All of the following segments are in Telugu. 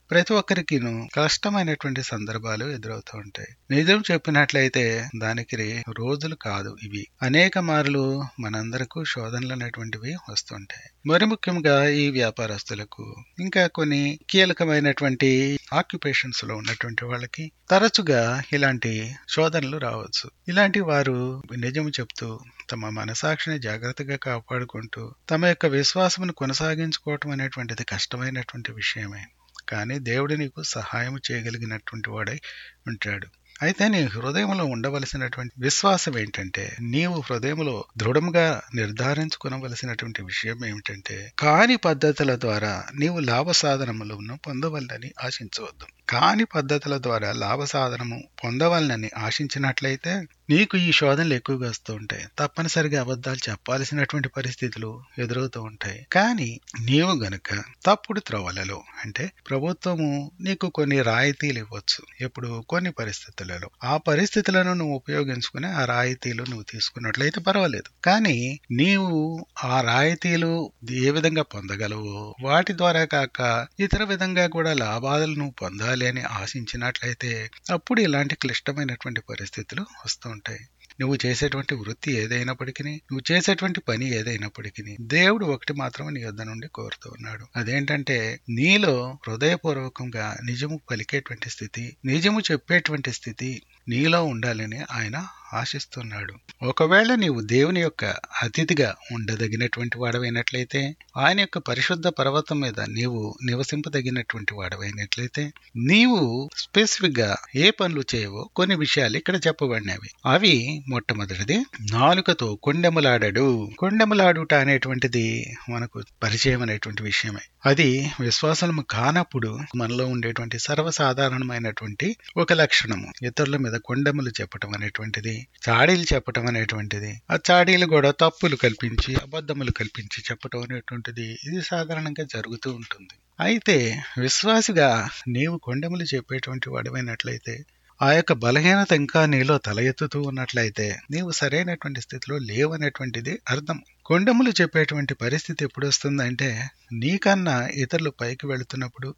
ప్రతి ఒక్కరికిను కష్టమైనటువంటి సందర్భాలు ఎదురవుతూ ఉంటాయి. నిజం చెప్పినట్లయితే దానికి రోజులు కాదు, ఇవి అనేక మార్లు మనందరకు శోధనలు అనేటువంటివి వస్తుంటాయి. మరి ముఖ్యంగా ఈ వ్యాపారస్తులకు, ఇంకా కొన్ని కీలకమైనటువంటి ఆక్యుపేషన్స్ లో ఉన్నటువంటి వాళ్ళకి తరచుగా ఇలాంటి శోధనలు రావచ్చు. ఇలాంటి వారు నిజం చెప్తూ తమ మనసాక్షిని జాగ్రత్తగా కాపాడుకుంటూ తమ యొక్క విశ్వాసమును కొనసాగించుకోవటం అనేటువంటిది కష్టమైనటువంటి విషయమే. కానీ దేవుడు నీకు సహాయం చేయగలిగినటువంటి వాడై ఉంటాడు. అయితే నీ హృదయంలో ఉండవలసినటువంటి విశ్వాసం ఏంటంటే, నీవు హృదయంలో దృఢంగా నిర్ధారించుకోవలసినటువంటి విషయం ఏమిటంటే, కాని పద్ధతుల ద్వారా నీవు లాభ సాధనములను పొందవలనని ఆశించవద్దు. కాని పద్ధతుల ద్వారా లాభ సాధనము పొందవాలని ఆశించినట్లయితే నీకు ఈ శోధనలు ఎక్కువగా వస్తూ ఉంటాయి. తప్పనిసరిగా అబద్ధాలు చెప్పాల్సినటువంటి పరిస్థితులు ఎదురవుతూ ఉంటాయి. కానీ నీవు గనుక తప్పుడు త్రోవలలో, అంటే ప్రభుత్వము నీకు కొన్ని రాయితీలు ఇవ్వచ్చు ఎప్పుడు కొన్ని పరిస్థితులలో, ఆ పరిస్థితులను నువ్వు ఉపయోగించుకుని ఆ రాయితీలు నువ్వు తీసుకున్నట్లయితే పర్వాలేదు. కానీ నీవు ఆ రాయితీలు ఏ విధంగా పొందగలవో వాటి ద్వారా కాక ఇతర విధంగా కూడా లాభాలను నువ్వు పొందాలి అని ఆశించినట్లయితే అప్పుడు ఇలాంటి క్లిష్టమైనటువంటి పరిస్థితులు వస్తూ ఉంటాయి. నువ్వు చేసేటువంటి వృత్తి ఏదైనప్పటికీ, నువ్వు చేసేటువంటి పని ఏదైనప్పటికీ దేవుడు ఒకటి మాత్రం నీ యొద్ద నుండి కోరుతూ ఉన్నాడు. అదేంటంటే నీలో హృదయపూర్వకంగా నిజము పలికేటువంటి స్థితి, నిజము చెప్పేటువంటి స్థితి నీలో ఉండాలని ఆయన ఆశిస్తున్నాడు. ఒకవేళ నీవు దేవుని యొక్క అతిథిగా ఉండదగినటువంటి వాడవైనట్లయితే, ఆయన యొక్క పరిశుద్ధ పర్వతం మీద నీవు నివసింపదగినటువంటి వాడవైనట్లయితే, నీవు స్పెసిఫిక్ గా ఏ పనులు చేయవో కొన్ని విషయాలు ఇక్కడ చెప్పబడినవి. అవి మొట్టమొదటిది, నాలుకతో కొండెములాడడు. కొండెములాడుట అనేటువంటిది మనకు పరిచయం అనేటువంటి విషయమే. అది విశ్వాసము కానప్పుడు మనలో ఉండేటువంటి సర్వసాధారణమైనటువంటి ఒక లక్షణము. ఇతరుల మీద కొండెములు చెప్పటం అనేటువంటిది, చాడీలు చెప్పటం అనేటువంటిది, ఆ చాడీలు కూడా తప్పులు కల్పించి అబద్ధములు కల్పించి చెప్పటం అనేటువంటిది ఇది సాధారణంగా జరుగుతూ ఉంటుంది. అయితే విశ్వాసిగా నీవు కొండెములు చెప్పేటువంటి వాడివైనట్లయితే, ఆ యొక్క బలహీనత ఇంకా నీలో తల ఎత్తుతూ ఉన్నట్లయితే నీవు సరైనటువంటి స్థితిలో లేవనేటువంటిది అర్థం. కొండములు చెప్పేటువంటి పరిస్థితి ఎప్పుడు వస్తుందంటే, నీకన్నా ఇతరులు పైకి వెళుతున్నప్పుడు,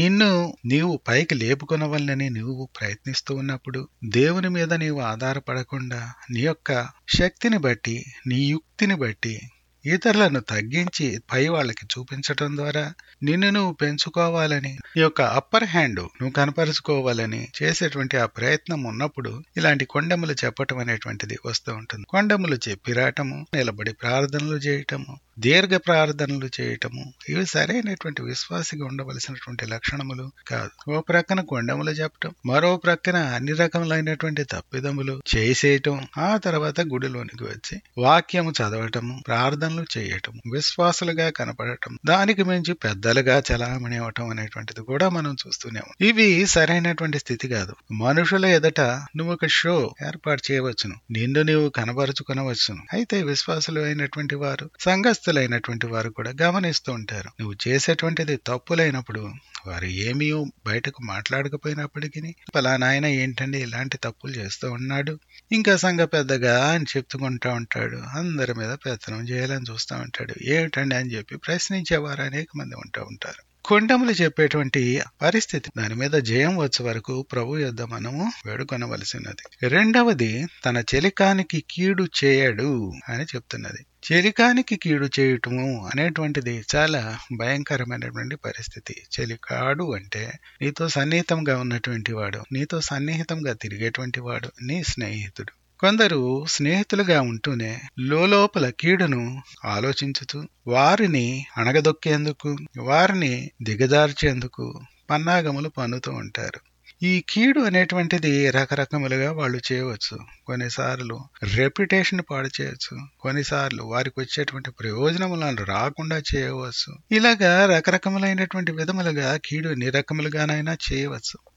నీవు పైకి లేపుకొనవల్లని నువ్వు ప్రయత్నిస్తూ ఉన్నప్పుడు, దేవుని మీద నీవు ఆధారపడకుండా నీ యొక్క శక్తిని బట్టి, నీ యుక్తిని బట్టి ఇతరులను తగ్గించి పై వాళ్ళకి చూపించటం ద్వారా నిన్ను నువ్వు పెంచుకోవాలని, ఈ యొక్క అప్పర్ హ్యాండ్ నువ్వు కనపరుచుకోవాలని చేసేటువంటి ఆ ప్రయత్నం ఉన్నప్పుడు ఇలాంటి కొండములు చెప్పటం అనేటువంటిది వస్తూ ఉంటుంది. కొండములు చెప్పి రావటము, నిలబడి ప్రార్థనలు చేయటము, దీర్ఘ ప్రార్థనలు చేయటము, ఇవి సరైనటువంటి విశ్వాసిగా ఉండవలసినటువంటి లక్షణములు కాదు. ఓ ప్రక్కన కొండములు చెప్పటం, మరో ప్రక్కన అన్ని రకములైనటువంటి తప్పిదములు చేసేయటం, ఆ తర్వాత గుడిలోనికి వచ్చి వాక్యము చదవటము, ప్రార్థనలు చేయటం, విశ్వాసులుగా కనపడటం, దానికి మించి పెద్దలుగా చలామణి అవటం అనేటువంటిది కూడా మనం చూస్తూనే. ఇవి సరైనటువంటి స్థితి కాదు. మనుషుల ఎదుట నువ్వు ఒక షో ఏర్పాటు చేయవచ్చును, నిన్ను నీవు కనబరుచుకొనవచ్చును. అయితే విశ్వాసులు అయినటువంటి వారు, సంఘస్థులైనటువంటి వారు కూడా గమనిస్తూ ఉంటారు. నువ్వు చేసేటువంటిది తప్పులైనప్పుడు వారు ఏమీ బయటకు మాట్లాడకపోయినప్పటికీ, పలానా ఆయన ఏంటండి ఇలాంటి తప్పులు చేస్తూ ఉన్నాడు, ఇంకా సంఘ పెద్దగా అని చెప్తుకుంటా ఉంటాడు, అందరి మీద పెత్తనం చేయాలని చూస్తూ ఉంటాడు, ఏమిటండి అని చెప్పి ప్రశ్నించేవారు అనేక మంది ఉంటూ ఉంటారు. కొండములు చెప్పేటువంటి పరిస్థితి, దాని మీద జయం వచ్చే వరకు ప్రభు యొద్ద మనము వేడుకొనవలసినది. రెండవది, తన చెలికానికి కీడు చేయడు అని చెప్తున్నది. చెలికానికి కీడు చేయటము అనేటువంటిది చాలా భయంకరమైనటువంటి పరిస్థితి. చెలికాడు అంటే నీతో సన్నిహితంగా ఉన్నటువంటి వాడు, నీతో సన్నిహితంగా తిరిగేటువంటి వాడు నీ స్నేహితుడు. కొందరు స్నేహితులుగా ఉంటూనే లోపల కీడును ఆలోచించుతూ వారిని అణగదొక్కేందుకు, వారిని దిగజార్చేందుకు పన్నాగములు పన్నుతూ ఉంటారు. ఈ కీడు అనేటువంటిది రకరకములుగా వాళ్ళు చేయవచ్చు. కొన్నిసార్లు రెప్యుటేషన్ పాడు చేయవచ్చు, కొన్నిసార్లు వారికి వచ్చేటువంటి ప్రయోజనములను రాకుండా చేయవచ్చు. ఇలాగా రకరకములైనటువంటి విధములుగా కీడు ఎన్ని రకములుగానైనా చేయవచ్చు.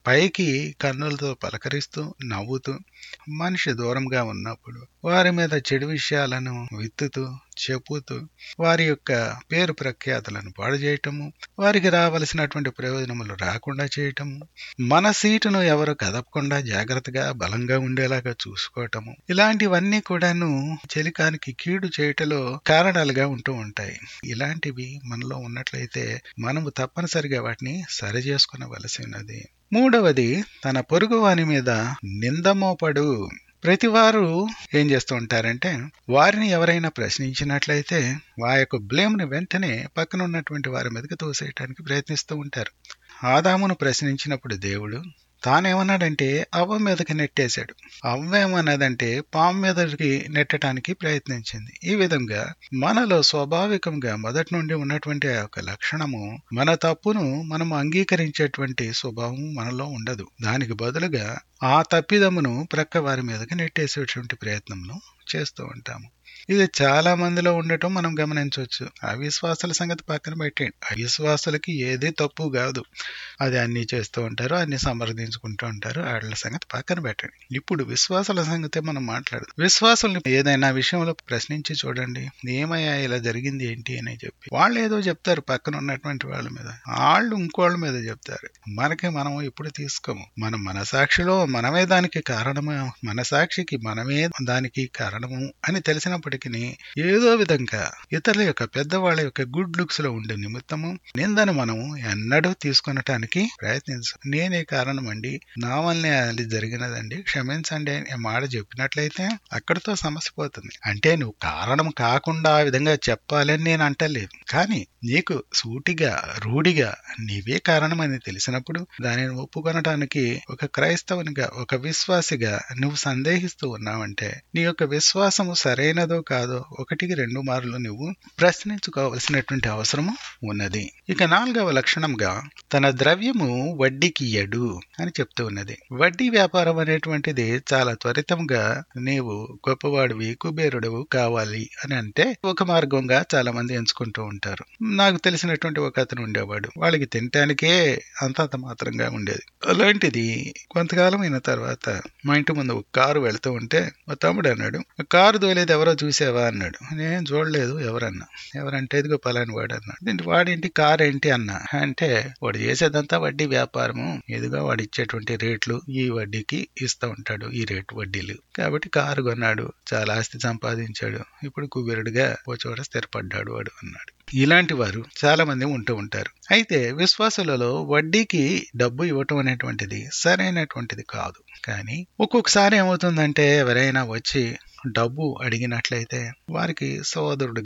పైకి కన్నులతో పలకరిస్తూ నవ్వుతూ మనిషి దూరంగా ఉన్నప్పుడు వారి మీద చెడు విషయాలను విత్తుతూ చెప్పుతూ వారి యొక్క పేరు ప్రఖ్యాతులను పాడు చేయటము, వారికి రావలసినటువంటి ప్రయోజనములు రాకుండా చేయటము, మన సీటును ఎవరు కదపకుండా జాగ్రత్తగా బలంగా ఉండేలాగా చూసుకోవటము, ఇలాంటివన్నీ కూడాను చెలికానికి కీడు చేయటలో కారణాలుగా ఉంటూ ఉంటాయి. ఇలాంటివి మనలో ఉన్నట్లయితే మనము తప్పనిసరిగా వాటిని సరి చేసుకునవలసి ఉన్నది. మూడవది, తన పొరుగువాని మీద నిందమోపడు. ప్రతివారు ఏం చేస్తూ ఉంటారంటే, వారిని ఎవరైనా ప్రశ్నించినట్లయితే ఆ యొక్క బ్లేమ్ని వెంటనే పక్కన ఉన్నటువంటి వారి మీదకి తోసేయటానికి ప్రయత్నిస్తూ ఉంటారు. ఆదామును ప్రశ్నించినప్పుడు దేవుడు తానేమన్నాడంటే అవ్వ మీదకి నెట్టేశాడు. అవ్వేమన్నదంటే పాము మీదకి నెట్టడానికి ప్రయత్నించింది. ఈ విధంగా మనలో స్వాభావికంగా మొదటి నుండి ఉన్నటువంటి ఆ యొక్క లక్షణము, మన తప్పును మనం అంగీకరించేటువంటి స్వభావం మనలో ఉండదు. దానికి బదులుగా ఆ తప్పిదమును ప్రక్క వారి మీదకి నెట్టేసేటువంటి ప్రయత్నంలో చేస్తూ ఉంటాము. ఇది చాలా మందిలో ఉండటం మనం గమనించవచ్చు. అవిశ్వాసుల సంగతి పక్కన పెట్టండి. అవిశ్వాసులకి ఏది తప్పు కాదు, అది అన్ని చేస్తూ ఉంటారు, అన్ని సమర్థించుకుంటూ ఉంటారు. వాళ్ళ సంగతి పక్కన పెట్టండి. ఇప్పుడు విశ్వాసుల సంగతి మనం మాట్లాడదు. విశ్వాసుల్ని ఏదైనా విషయంలో ప్రశ్నించి చూడండి, ఏమయ్యా ఇలా జరిగింది ఏంటి అని చెప్పి వాళ్ళు ఏదో చెప్తారు పక్కన ఉన్నటువంటి వాళ్ళ మీద, వాళ్ళు ఇంకోళ్ళ మీద చెప్తారు. మనం ఇప్పుడు తీసుకోము. మన మనసాక్షిలో మనమే దానికి కారణము, మనసాక్షికి మనమే దానికి కారణము అని తెలిసినప్పటికీ ఏదో విధంగా ఇతరుల యొక్క పెద్దవాళ్ళ యొక్క గుడ్ లుక్స్ లో ఉండే నిమిత్తము నిందను మనం ఎన్నడూ తీసుకొనటానికి ప్రయత్నించాం. నేనే కారణం అండి, నా వల్లనే అది జరిగినదండి, క్షమించండి అని మాట చెప్పినట్లయితే అక్కడితో సమస్య పోతుంది. అంటే నువ్వు కారణం కాకుండా ఆ విధంగా చెప్పాలని నేను అంటలేదు, కానీ నీకు సూటిగా రూఢిగా నీవే కారణం అని తెలిసినప్పుడు దానిని ఒప్పుకొనటానికి ఒక క్రైస్తవునిగా, ఒక విశ్వాసిగా నువ్వు సందేహిస్తూ ఉన్నావంటే నీ యొక్క విశ్వాసము సరైనదో కాదో 1-2 మార్లు నువ్వు ప్రశ్నించుకోవలసినటువంటి అవసరము ఉన్నది. ఇక 4వ లక్షణంగా తన ద్రవ్యము వడ్డీకి ఇయ్యడు అని చెప్తూ ఉన్నది. వడ్డీ వ్యాపారం అనేటువంటిది చాలా త్వరితంగా నీవు గొప్పవాడివి, కుబేరుడవు కావాలి అని అంటే ఒక మార్గంగా చాలా మంది ఎంచుకుంటూ ఉంటారు. నాకు తెలిసినటువంటి ఒక అతను ఉండేవాడు, వాళ్ళకి తినటానికే అంతంత మాత్రంగా ఉండేది. అలాంటిది కొంతకాలం అయిన తర్వాత మా ఇంటి ముందు ఒక కారు వెళుతూ ఉంటే మా తమ్ముడు అన్నాడు, కారు తోలేది ఎవరో చూసావా అన్నాడు. నేను చూడలేదు, ఎవరంటే ఇదిగో పలాని వాడు అన్నాడు. వాడేంటి కారు ఏంటి అన్నా అంటే, వాడు చేసేదంతా వడ్డీ వ్యాపారము, ఇదిగో వాడు ఇచ్చేటువంటి రేట్లు ఈ వడ్డీకి ఇస్తూ ఉంటాడు, ఈ రేటు వడ్డీలు, కాబట్టి కారు కొన్నాడు, చాలా ఆస్తి సంపాదించాడు, ఇప్పుడు కుబేరుడిగా ఓ చోట స్థిరపడ్డాడు వాడు అన్నాడు. ఇలాంటి వారు చాలా మంది ఉంటూ ఉంటారు. అయితే విశ్వాసులలో వడ్డీకి డబ్బు ఇవ్వటం అనేటువంటిది సరైనటువంటిది కాదు. కానీ ఒక్కొక్కసారి ఏమవుతుందంటే, ఎవరైనా వచ్చి డబ్బు అడిగినట్లయితే వారికి సోదరుడు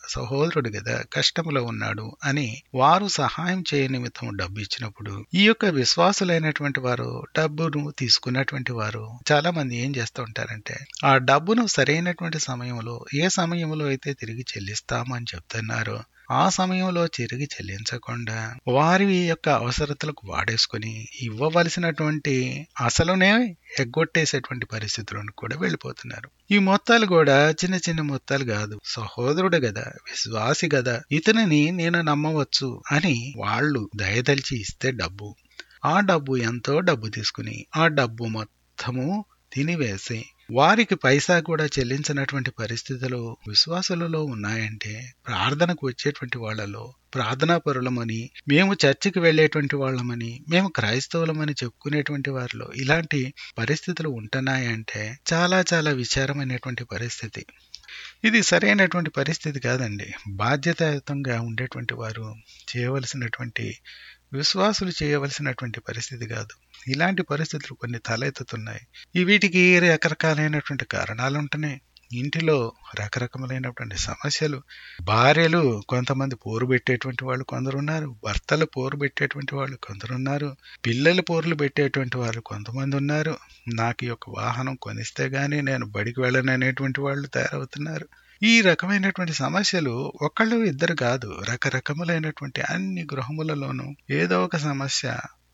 గదా కష్టములో ఉన్నాడు అని వారు సహాయం చేయ నిమిత్తం డబ్బు ఇచ్చినప్పుడు ఈ యొక్క విశ్వాసులైనటువంటి వారు, డబ్బును తీసుకున్నటువంటి వారు చాలా మంది ఏం చేస్తూ ఉంటారంటే, ఆ డబ్బును సరైనటువంటి సమయంలో, ఏ సమయంలో అయితే తిరిగి చెల్లిస్తాము అని చెప్తున్నారో ఆ సమయంలో తిరిగి చెల్లించకుండా వారి యొక్క అవసరతలకు వాడేసుకుని ఇవ్వవలసినటువంటి అసలునే ఎగ్గొట్టేసేటువంటి పరిస్థితులను కూడా వెళ్ళిపోతున్నారు. ఈ మొత్తాలు కూడా చిన్న చిన్న మొత్తాలు కాదు. సహోదరుడు గదా, విశ్వాసి గదా, ఇతనిని నేను నమ్మవచ్చు అని వాళ్ళు దయదలిచి ఇస్తే డబ్బు, ఆ డబ్బు ఎంతో డబ్బు తీసుకుని ఆ డబ్బు మొత్తము తినివేసి వారికి పైసా కూడా చెల్లించినటువంటి పరిస్థితులు విశ్వాసులలో ఉన్నాయంటే, ప్రార్థనకు వచ్చేటువంటి వాళ్ళలో ప్రార్థనా పరులమని, మేము చర్చికి వెళ్లేటువంటి వాళ్ళమని, మేము క్రైస్తవులమని చెప్పుకునేటువంటి వారిలో ఇలాంటి పరిస్థితులు ఉంటున్నాయంటే చాలా చాలా విచారమైనటువంటి పరిస్థితి. ఇది సరైనటువంటి పరిస్థితి కాదండి. బాధ్యతాయుతంగా ఉండేటువంటి వారు చేయవలసినటువంటి, విశ్వాసులు చేయవలసినటువంటి పరిస్థితి కాదు. ఇలాంటి పరిస్థితులు కొన్ని తలెత్తుతున్నాయి. వీటికి రకరకాలైనటువంటి కారణాలు ఉంటున్నాయి. ఇంటిలో రకరకములైనటువంటి సమస్యలు, భార్యలు కొంతమంది పోరు పెట్టేటువంటి వాళ్ళు కొందరున్నారు, భర్తలు పోరు పెట్టేటువంటి వాళ్ళు కొందరున్నారు, పిల్లలు పోర్లు పెట్టేటువంటి వాళ్ళు కొంతమంది ఉన్నారు. నాకు ఈ యొక్క వాహనం కొనిస్తే గానీ నేను బడికి వెళ్ళననేటువంటి వాళ్ళు తయారవుతున్నారు. ఈ రకమైనటువంటి సమస్యలు ఒకళ్ళు ఇద్దరు కాదు, రకరకములైనటువంటి అన్ని గృహములలోనూ ఏదో ఒక సమస్య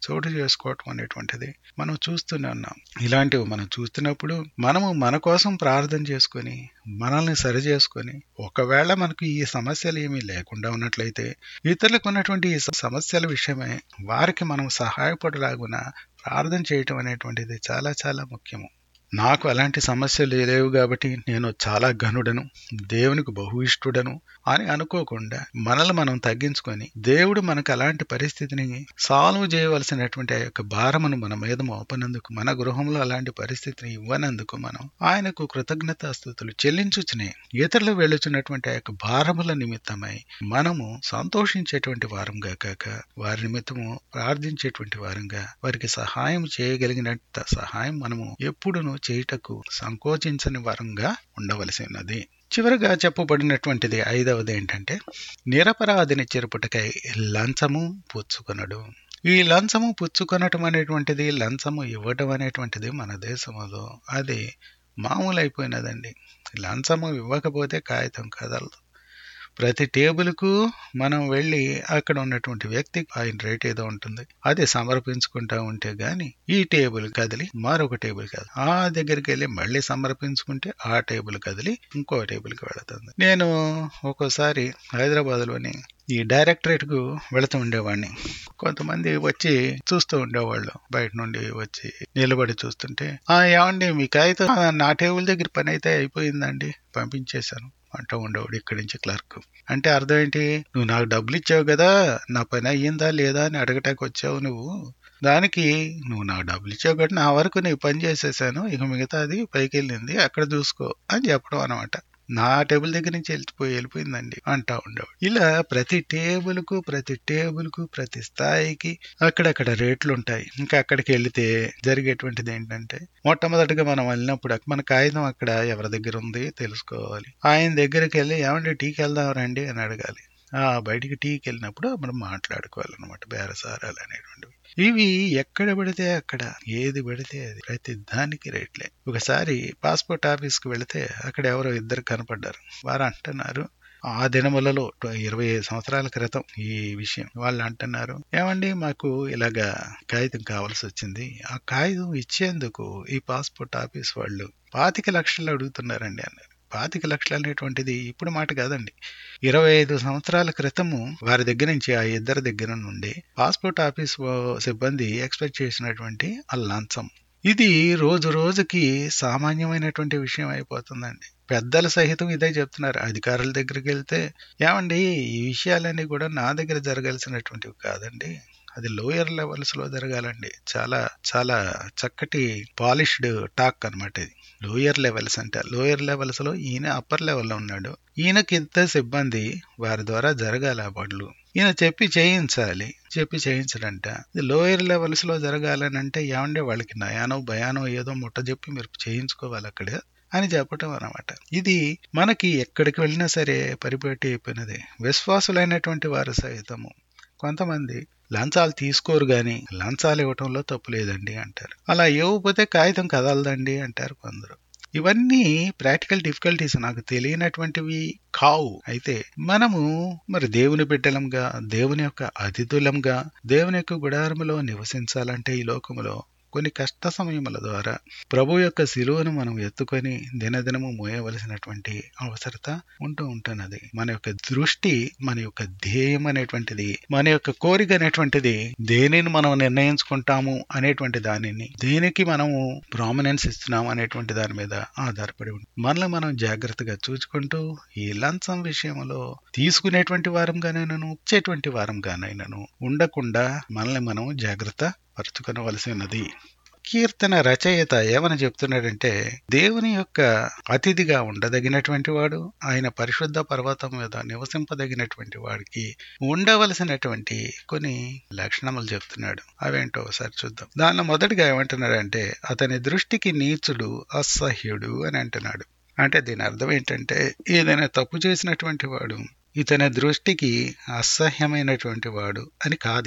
చోటు చేసుకోవటం అనేటువంటిది మనం చూస్తూనే ఉన్నాం. ఇలాంటివి మనం చూస్తున్నప్పుడు మనము మన కోసం ప్రార్థన చేసుకొని మనల్ని సరి చేసుకొని, ఒకవేళ మనకు ఈ సమస్యలు ఏమీ లేకుండా ఉన్నట్లయితే ఇతరులకు ఉన్నటువంటి ఈ సమస్యల విషయమై వారికి మనం సహాయపడలాగున ప్రార్థన చేయటం అనేటువంటిది చాలా చాలా ముఖ్యము. నాకు అలాంటి సమస్యలు లేవు కాబట్టి నేను చాలా ఘనుడను, దేవునికి బహు ఇష్టుడను అని అనుకోకుండా మనల్ని మనం తగ్గించుకొని దేవుడు మనకు అలాంటి పరిస్థితిని సాల్వ్ చేయవలసినటువంటి ఆ యొక్క భారమును మన మీద మోపనందుకు, మన గృహంలో అలాంటి పరిస్థితిని ఇవ్వనందుకు మనం ఆయనకు కృతజ్ఞతాస్తుతులు చెల్లించుచునే ఇతరులు వెళ్ళుచున్నటువంటి ఆ యొక్క భారముల నిమిత్తమై మనము సంతోషించేటువంటి వారంగా కాక వారి నిమిత్తము ప్రార్థించేటువంటి వారంగా వారికి సహాయం చేయగలిగినంత సహాయం మనము ఎప్పుడును చేయుటకు సంకోచించని వారంగా ఉండవలసి ఉన్నది. చివరగా చెప్పబడినటువంటిది 5వది ఏంటంటే, నిరపరాధిని చెరుపుటకై లంచము పుచ్చుకొనడు. ఈ లంచము పుచ్చుకొనటం అనేటువంటిది, లంచము ఇవ్వటం అనేటువంటిది మన దేశంలో అది మామూలు అయిపోయినదండి. లంచము ఇవ్వకపోతే కాగితం కదలదు. ప్రతి టేబుల్కు మనం వెళ్ళి అక్కడ ఉన్నటువంటి వ్యక్తి ఆయన రేట్ ఏదో ఉంటుంది, అది సమర్పించుకుంటా ఉంటే గాని ఈ టేబుల్ కదిలి మరొక టేబుల్ కదిలి, ఆ దగ్గరికి వెళ్ళి మళ్ళీ సమర్పించుకుంటే ఆ టేబుల్ కదిలి ఇంకో టేబుల్కి వెళుతుంది. నేను ఒక్కోసారి హైదరాబాద్లోని ఈ డైరెక్టరేట్ కు వెళుతూ ఉండేవాడిని. కొంతమంది వచ్చి చూస్తూ ఉండేవాళ్ళు, బయట నుండి వచ్చి నిలబడి చూస్తుంటే, ఏమండి మీ కాగితం నా టేబుల్ దగ్గర పని అయితే అయిపోయిందండి, పంపించేశాను అంటూ ఉండేవాడు ఇక్కడి నుంచి క్లర్క్. అంటే అర్థం ఏంటి? నువ్వు నాకు డబ్బులు ఇచ్చావు కదా, నా పని అయ్యిందా లేదా అని అడగటానికి వచ్చావు నువ్వు, దానికి నువ్వు నాకు డబ్బులు ఇచ్చావు కాబట్టి నా వరకు నీ పని చేసేసాను, ఇక మిగతాది పైకి వెళ్ళింది అక్కడ చూసుకో అని చెప్పడం అనమాట. నా టేబుల్ దగ్గర నుంచి వెళ్ళిపోయిందండి అంటా ఉండేవాడు. ఇలా ప్రతి టేబుల్కు ప్రతి స్థాయికి అక్కడక్కడ రేట్లు ఉంటాయి. ఇంకా అక్కడికి వెళితే జరిగేటువంటిది ఏంటంటే, మొట్టమొదటిగా మనం వెళ్ళినప్పుడు మన కాగితం అక్కడ ఎవరి దగ్గర ఉంది తెలుసుకోవాలి. ఆయన దగ్గరికి వెళ్ళి ఏమంటే టీకి వెళ్దాం రండి అని అడగాలి. బయటికి టీకి వెళ్ళినప్పుడు మనం మాట్లాడుకోవాలన్నమాట, బేరసారాలు అనేటువంటివి. ఇవి ఎక్కడ పడితే అక్కడ, ఏది పడితే అది, ప్రతి దానికి రేట్లే. ఒకసారి పాస్పోర్ట్ ఆఫీస్కి వెళితే అక్కడ ఎవరో ఇద్దరు కనపడ్డారు. వారు అంటున్నారు, ఆ దినములలో 25 సంవత్సరాల క్రితం ఈ విషయం, వాళ్ళు అంటున్నారు, ఏమండి మాకు ఇలాగా కాగితం కావాల్సి వచ్చింది, ఆ కాగితం ఇచ్చేందుకు ఈ పాస్పోర్ట్ ఆఫీస్ వాళ్ళు 25 లక్షలు అడుగుతున్నారండి అన్నారు. 25 లక్షలు అనేటువంటిది ఇప్పుడు మాట కాదండి. 25 సంవత్సరాల క్రితము వారి దగ్గర నుంచి, ఆ ఇద్దరి దగ్గర నుండి పాస్పోర్ట్ ఆఫీస్ సిబ్బంది ఎక్స్పెక్ట్ చేసినటువంటి ఆ లంచం, ఇది రోజు రోజుకి సామాన్యమైనటువంటి విషయం అయిపోతుందండి. పెద్దల సహితం ఇదే చెప్తున్నారు. అధికారుల దగ్గరికి వెళ్తే, ఏమండి ఈ విషయాలన్నీ కూడా నా దగ్గర జరగాల్సినటువంటివి కాదండి, అది లోయర్ లెవెల్స్ లో జరగాలండి. చాలా చాలా చక్కటి పాలిష్డ్ టాక్ అనమాట ఇది. లోయర్ లెవెల్స్ అంటే, లోయర్ లెవెల్స్ లో ఈయన అప్పర్ లెవెల్లో ఉన్నాడు, ఈయనకి ఇంత సిబ్బంది వారి ద్వారా జరగాలి ఆ పనులు, ఈయన చెప్పి చేయించడంట. ఇది లోయర్ లెవెల్స్ లో జరగాలని అంటే, ఏమంటే వాళ్ళకి నయానో భయానో ఏదో ముట్ట చెప్పి మీరు చేయించుకోవాలి అక్కడ అని చెప్పటం అన్నమాట. ఇది మనకి ఎక్కడికి వెళ్ళినా సరే పరిపాటి అయిపోయినది. విశ్వాసులైనటువంటి వారు సైతము కొంతమంది లంచాలు తీసుకోరు గాని లంచాలు ఇవ్వటంలో తప్పు లేదండి అంటారు. అలా ఇవ్వకపోతే కాగితం కదలదండి అంటారు కొందరు. ఇవన్నీ ప్రాక్టికల్ డిఫికల్టీస్, నాకు తెలియనటువంటివి కావు. అయితే మనము మరి దేవుని బిడ్డలంగా, దేవుని యొక్క అతిథులంగా, దేవుని యొక్క గుడారములో నివసించాలంటే ఈ లోకములో కొన్ని కష్ట సమయముల ద్వారా ప్రభు యొక్క శిలువను మనం ఎత్తుకొని దినదినము మోయవలసినటువంటి అవసరత ఉంటున్నది. మన యొక్క దృష్టి, మన యొక్క ధ్యేయం అనేటువంటిది, మన యొక్క కోరిక అనేటువంటిది దేనిని మనం నిర్ణయించుకుంటాము అనేటువంటి దానిని, దేనికి మనము ప్రామినెన్స్ ఇస్తున్నాము అనేటువంటి దాని మీద ఆధారపడి ఉంటుంది. మనల్ని మనం జాగ్రత్తగా చూసుకుంటూ ఈ లంచం విషయంలో తీసుకునేటువంటి వారంగానైనాను, ఇచ్చేటువంటి వారంగానైనాను ఉండకుండా మనల్ని మనం జాగ్రత్త పరుచుకొనవలసి ఉన్నది. కీర్తన రచయిత ఏమని చెప్తున్నాడంటే, దేవుని యొక్క అతిథిగా ఉండదగినటువంటి వాడు, ఆయన పరిశుద్ధ పర్వతం మీద నివసింపదగినటువంటి వాడికి ఉండవలసినటువంటి కొన్ని లక్షణములు చెప్తున్నాడు. అవేంటో ఒకసారి చూద్దాం. దానిలో మొదటిగా ఏమంటున్నాడంటే, అతని దృష్టికి నీచుడు అసహ్యుడు అని అంటున్నాడు. అంటే దీని అర్థం ఏంటంటే, ఏదైనా తప్పు చేసినటువంటి వాడు ఇతని దృష్టికి అసహ్యమైనటువంటి వాడు అని కాదు ఇక్కడ.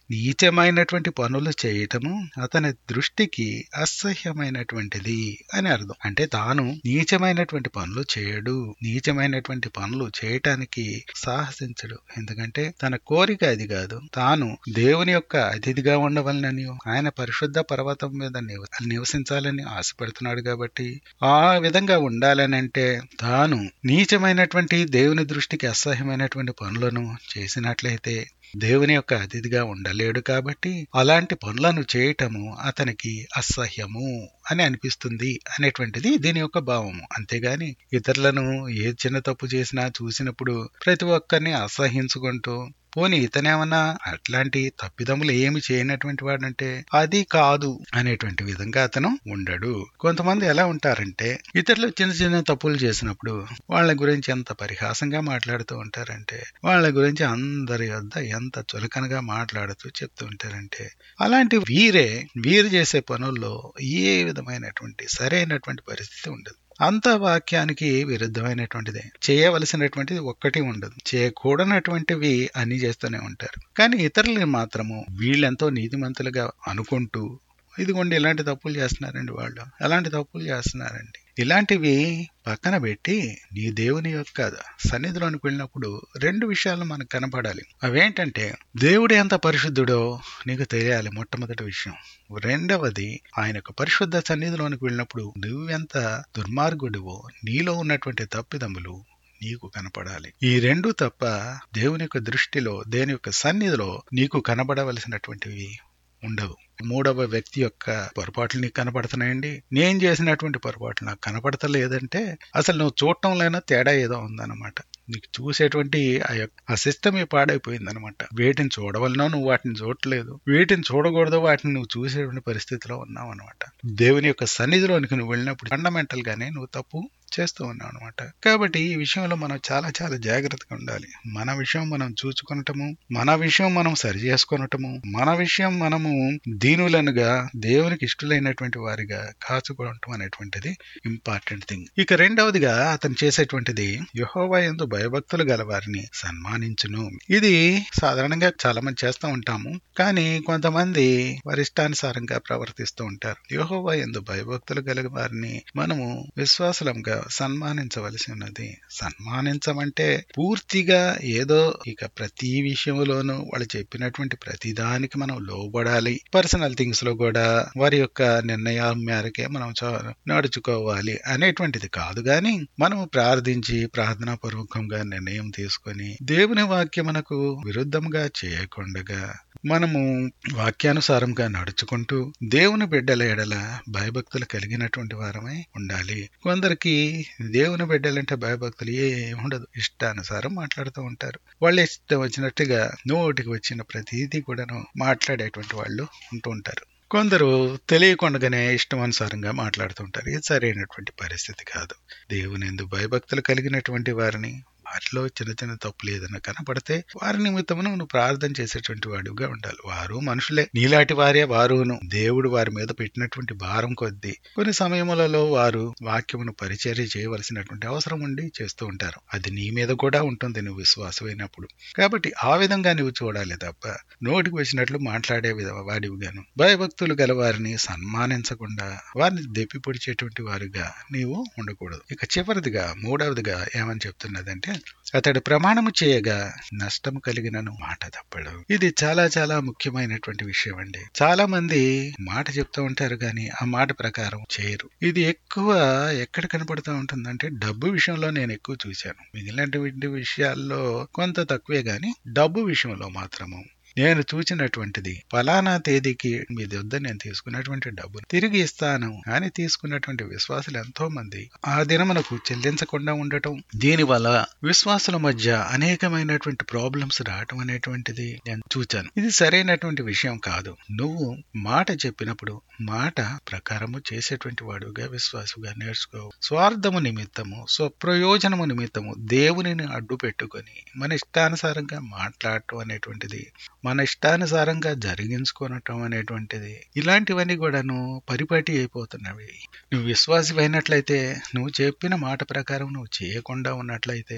నీచమైనటువంటి పనులు చేయటము అతని దృష్టికి అసహ్యమైనటువంటిది అని అర్థం. అంటే తాను నీచమైనటువంటి పనులు చేయడు, నీచమైనటువంటి పనులు చేయటానికి సాహసించడు. ఎందుకంటే తన కోరిక అది కాదు. తాను దేవుని యొక్క అతిథిగా ఉండవలనని, ఆయన పరిశుద్ధ పర్వతం మీద నివసించాలని ఆశపడుతున్నాడు కాబట్టి, ఆ విధంగా ఉండాలని అంటే తాను నీచమైనటువంటి దేవుని దృష్టికి అసహ్యమైనటువంటి పనులను చేసినట్లయితే దేవుని యొక్క అతిథిగా ఉండలేడు. కాబట్టి అలాంటి పనులను చేయటము అతనికి అసహ్యము అని అనిపిస్తుంది అనేటువంటిది దీని యొక్క భావము. అంతేగాని ఇతరులను ఏ చిన్న తప్పు చేసినా చూసినప్పుడు ప్రతి ఒక్కరిని అసహించుకుంటూ, పోనీ ఇతనేమన్నా అట్లాంటి తప్పిదములు ఏమి చేయనటువంటి వాడంటే అది కాదు అనేటువంటి విధంగా అతను ఉండడు. కొంతమంది ఎలా ఉంటారంటే ఇతరులు చిన్న చిన్న తప్పులు చేసినప్పుడు వాళ్ళ గురించి ఎంత పరిహాసంగా మాట్లాడుతూ ఉంటారంటే, వాళ్ళ గురించి అందరి వద్ద ఎంత చులకనగా మాట్లాడుతూ చెప్తూ ఉంటారంటే, అలాంటి వీరు చేసే పనుల్లో ఏ విధమైనటువంటి సరైనటువంటి పరిస్థితి ఉండదు. అంత వాక్యానికి విరుద్ధమైనటువంటిదే. చేయవలసినటువంటిది ఒక్కటి ఉండదు. చేయకూడనటువంటివి అన్ని చేస్తూనే ఉంటారు. కానీ ఇతరులని మాత్రము వీళ్ళెంతో నీతిమంతులుగా అనుకుంటూ, ఇదిగోండి ఇలాంటి తప్పులు చేస్తున్నారండి, వాళ్ళు అలాంటి తప్పులు చేస్తున్నారండి, ఇలాంటివి పక్కన పెట్టి నీ దేవుని యొక్క సన్నిధిలోనికి వెళ్ళినప్పుడు 2 విషయాలు మనకు కనపడాలి. అవేంటంటే దేవుడు ఎంత పరిశుద్ధుడో నీకు తెలియాలి, మొట్టమొదటి విషయం. రెండవది, ఆయన యొక్క పరిశుద్ధ సన్నిధిలోనికి వెళ్ళినప్పుడు నువ్వెంత దుర్మార్గుడివో, నీలో ఉన్నటువంటి తప్పిదములు నీకు కనపడాలి. ఈ 2 తప్ప దేవుని యొక్క దృష్టిలో, దేని యొక్క సన్నిధిలో నీకు కనబడవలసినటువంటివి ఉండవు. మూడవ వ్యక్తి యొక్క పొరపాట్లు నీకు కనపడుతున్నాయండి, నేను చేసినటువంటి పొరపాట్లు నాకు కనపడతలేదంటే అసలు నువ్వు చూడటంలోనైనా తేడా ఏదో ఉందన్నమాట. నీకు చూసేటువంటి ఆ సిస్టమ్ పాడైపోయిందనమాట. వేటిని చూడవలనో నువ్వు వాటిని చూడట్లేదు, వేటిని చూడకూడదో వాటిని నువ్వు చూసేటువంటి పరిస్థితిలో ఉన్నావు అనమాట. దేవుని యొక్క సన్నిధిలోనికి నువ్వు వెళ్ళినప్పుడు ఫండమెంటల్ గానే నువ్వు తప్పు చేస్తూ ఉన్నావు అనమాట. కాబట్టి ఈ విషయంలో మనం చాలా చాలా జాగ్రత్తగా ఉండాలి. మన విషయం మనం చూసుకొనటము, మన విషయం మనం సరి చేసుకొనటము, మన విషయం మనము దీనులనుగా దేవునికి ఇష్టలైనటువంటి వారిగా కాచుకోవటం అనేటువంటిది ఇంపార్టెంట్ థింగ్. ఇక రెండవదిగా అతను చేసేటువంటిది యెహోవా యందు భయభక్తులు గల వారిని సన్మానించును. ఇది సాధారణంగా చాలా మంది చేస్తూ ఉంటాము, కానీ కొంతమంది వారి ఇష్టానుసారంగా ప్రవర్తిస్తూ ఉంటారు. యెహోవా యందు భయభక్తులు గల వారిని మనము విశ్వాసులంగా సన్మానించవలసి ఉన్నది. సన్మానించమంటే పూర్తిగా ఏదో ఇక ప్రతి విషయంలోనూ వాళ్ళు చెప్పినటువంటి ప్రతి దానికి మనం లోబడాలి, పర్సనల్ థింగ్స్ లో కూడా వారి యొక్క నిర్ణయాల మేరకే మనం నడుచుకోవాలి అనేటువంటిది కాదు. గాని మనము ప్రార్థించి ప్రార్థనా పూర్వకంగా నిర్ణయం తీసుకొని దేవుని వాక్యమునకు విరుద్ధంగా చేయకుండా మనము వాక్యానుసారంగా నడుచుకుంటూ దేవుని బిడ్డల ఎడల భయభక్తులు కలిగినటువంటి వారమై ఉండాలి. కొందరికి దేవుని బిడ్డలంటే భయభక్తులు ఏముండదు, ఇష్టానుసారం మాట్లాడుతూ ఉంటారు. వాళ్ళు ఇష్టం వచ్చినట్టుగా నోటికి వచ్చిన ప్రతిదీ కూడాను మాట్లాడేటువంటి వాళ్ళు ఉంటూ ఉంటారు. కొందరు తెలియకుండానే ఇష్టమనుసారంగా మాట్లాడుతూ ఉంటారు. ఇది సరైనటువంటి పరిస్థితి కాదు. దేవుని యందు భయభక్తులు కలిగినటువంటి వారిని, వారిలో చిన్న చిన్న తప్పులు ఏదైనా కనపడితే వారి నిమిత్తమును నువ్వు ప్రార్థన చేసేటువంటి వాడిగా ఉండాలి. వారు మనుషులే, నీలాంటి వారే వారును. దేవుడు వారి మీద పెట్టినటువంటి భారం కొద్దీ కొన్ని సమయములలో వారు వాక్యమును పరిచర్య చేయవలసినటువంటి అవసరం ఉండి చేస్తూ ఉంటారు. అది నీ మీద కూడా ఉంటుంది నువ్వు విశ్వాసమైనప్పుడు. కాబట్టి ఆ విధంగా నువ్వు చూడాలి తప్ప నోటికి వచ్చినట్లు మాట్లాడే వాడివిగాను భయభక్తులు గల వారిని సన్మానించకుండా వారిని దెప్పి పొడిచేటువంటి వారుగా నీవు ఉండకూడదు. ఇక చివరిదిగా మూడవదిగా ఏమని చెప్తున్నదంటే, అతడు ప్రమాణము చేయగా నష్టము కలిగినను మాట తప్పడు. ఇది చాలా చాలా ముఖ్యమైనటువంటి విషయం అండి. చాలా మంది మాట చెప్తూ ఉంటారు కానీ ఆ మాట ప్రకారం చేయరు. ఇది ఎక్కువ ఎక్కడ కనపడుతూ ఉంటుందంటే డబ్బు విషయంలో నేను ఎక్కువ చూశాను. మిగిలినటువంటి విషయాల్లో కొంత తక్కువే గాని డబ్బు విషయంలో మాత్రము నేను చూచినటువంటిది, ఫలానా తేదీకి మీ వద్ద నేను తీసుకున్నటువంటి డబ్బును తిరిగి ఇస్తాను అని తీసుకున్నటువంటి విశ్వాసులు ఎంతో మంది ఆ దినమునకు చెల్లించకుండా ఉండటం, దీనివల్ల విశ్వాసుల మధ్య అనేకమైనటువంటి ప్రాబ్లమ్స్ రావటం అనేటువంటిది నేను చూచాను. ఇది సరైనటువంటి విషయం కాదు. నువ్వు మాట చెప్పినప్పుడు మాట ప్రకారము చేసేటువంటి వాడుగా విశ్వాసుగా నేర్చుకో. స్వార్థము నిమిత్తము, స్వప్రయోజనము నిమిత్తము దేవునిని అడ్డు పెట్టుకొని మన ఇష్టానుసారంగా మాట్లాడటం అనేటువంటిది, మన ఇష్టానుసారంగా జరిగించుకోనటం అనేటువంటిది, ఇలాంటివన్నీ కూడాను పరిపాటి అయిపోతున్నవి. నువ్వు విశ్వాసి అయినట్లయితే, నువ్వు చెప్పిన మాట ప్రకారం నువ్వు చేయకుండా ఉన్నట్లయితే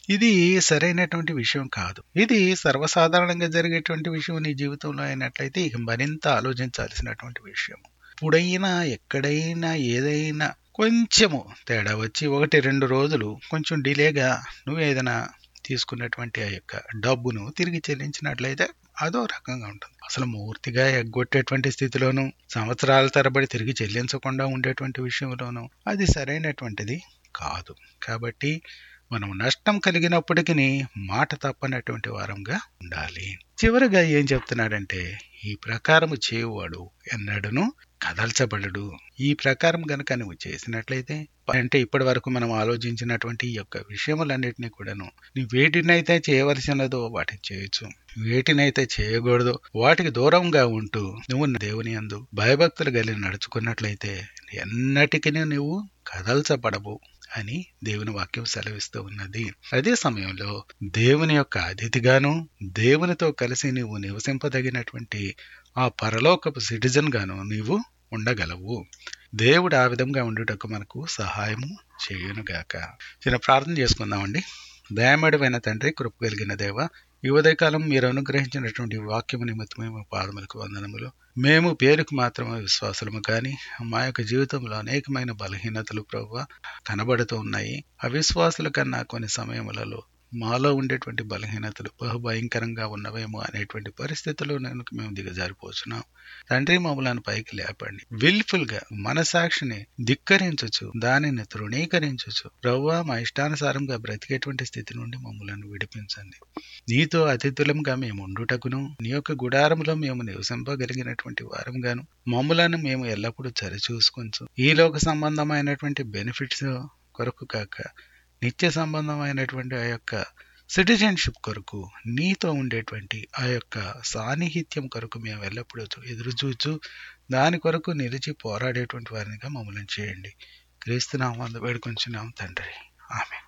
ఇది సరైనటువంటి విషయం కాదు. ఇది సర్వసాధారణంగా జరిగేటువంటి విషయం నీ జీవితంలో అయినట్లయితే ఇక మరింత ఆలోచించాల్సినటువంటి విషయం. ఇప్పుడైనా ఎక్కడైనా ఏదైనా కొంచెము తేడా వచ్చి 1-2 రోజులు కొంచెం డిలేగా నువ్వు ఏదైనా తీసుకున్నటువంటి ఆ యొక్క డబ్బును తిరిగి చెల్లించినట్లయితే అదో రకంగా ఉంటుంది. అసలు పూర్తిగా ఎగ్గొట్టేటువంటి స్థితిలోను, సంవత్సరాల తరబడి తిరిగి చెల్లించకుండా ఉండేటువంటి విషయంలోనూ అది సరైనటువంటిది కాదు. కాబట్టి మనం నష్టం కలిగినప్పటికీ మాట తప్పనటువంటి వారంగా ఉండాలి. చివరిగా ఏం చెప్తున్నాడంటే, ఈ ప్రకారము చేయువాడు ఎన్నడను కదల్చబడడు. ఈ ప్రకారం గనక నువ్వు చేసినట్లయితే, అంటే ఇప్పటి వరకు మనం ఆలోచించినటువంటి ఈ యొక్క విషయములన్నిటినీ కూడాను నువ్వు వేటినైతే చేయవలసినదో వాటిని చేయొచ్చు, వేటినైతే చేయకూడదో వాటికి దూరంగా ఉంటూ నువ్వు దేవుని యందు భయభక్తులు కలిగి నడుచుకున్నట్లయితే ఎన్నటికీ నువ్వు కదల్చబడవు అని దేవుని వాక్యం సెలవిస్తూ ఉన్నది. అదే సమయంలో దేవుని యొక్క అతిథిగాను, దేవునితో కలిసి నీవు నివసింపదగినటువంటి ఆ పరలోకపు సిటిజన్ గాను నీవు ఉండగలవు. దేవుడు ఆ విధంగా ఉండుటకు మనకు సహాయము చేయునుగాక. చిన్న ప్రార్థన చేసుకుందామండి. దయామేడమైన తండ్రి, కృప కలిగిన దేవ, ఈ ఉదయకాలం మీరు అనుగ్రహించినటువంటి వాక్యము నిమిత్తమే మా పాదములకు వందనములు. మేము పేరుకు మాత్రమే విశ్వాసులము, కానీ మా యొక్క జీవితంలో అనేకమైన బలహీనతలు ప్రభువా కనబడుతూ ఉన్నాయి. అవిశ్వాసుల కన్నా కొన్ని సమయములలో మాలో ఉండేటువంటి బలహీనతలు బహుభయంకరంగా ఉన్నవేమో అనేటువంటి పరిస్థితుల్లో మేము దిగజారిపోతున్నాం. తండ్రి, మమ్మలను పైకి లేపండి. విల్ఫుల్ గా మనసాక్షిని ధిక్కరించొచ్చు, దానిని తృణీకరించొచ్చు ప్రభువా, మా ఇష్టానుసారంగా బ్రతికేటువంటి స్థితి నుండి మమ్మలను విడిపించండి. నీతో అతిథులంగా మేము ఉండుటకును, నీ యొక్క గుడారములో మేము నివసింపగలిగినటువంటి వారంగాను మమ్మలను మేము ఎల్లప్పుడూ సరిచూసుకొంచు. ఈ లోక సంబంధమైనటువంటి బెనిఫిట్స్ కొరకు కాక నిత్య సంబంధమైనటువంటి ఆ యొక్క సిటిజన్షిప్ కొరకు, నీతో ఉండేటువంటి ఆ యొక్క సాన్నిహిత్యం కొరకు మేము ఎల్లప్పుడూ ఎదురుచూచు దాని కొరకు నిలిచి పోరాడేటువంటి వారినిగా మమ్మల్ని చేయండి. క్రీస్తు నామమున వేడుకొంచున్నాం తండ్రి, ఆమేన్.